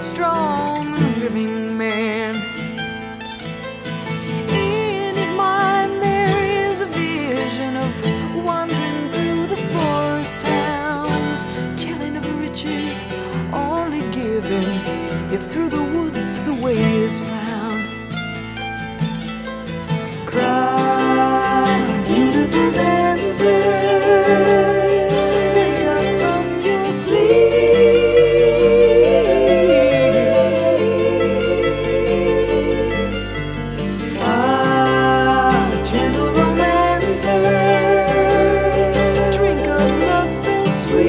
strong living man. In his mind there is a vision of wandering through the forest towns, telling of riches only given if through the woods the way is found.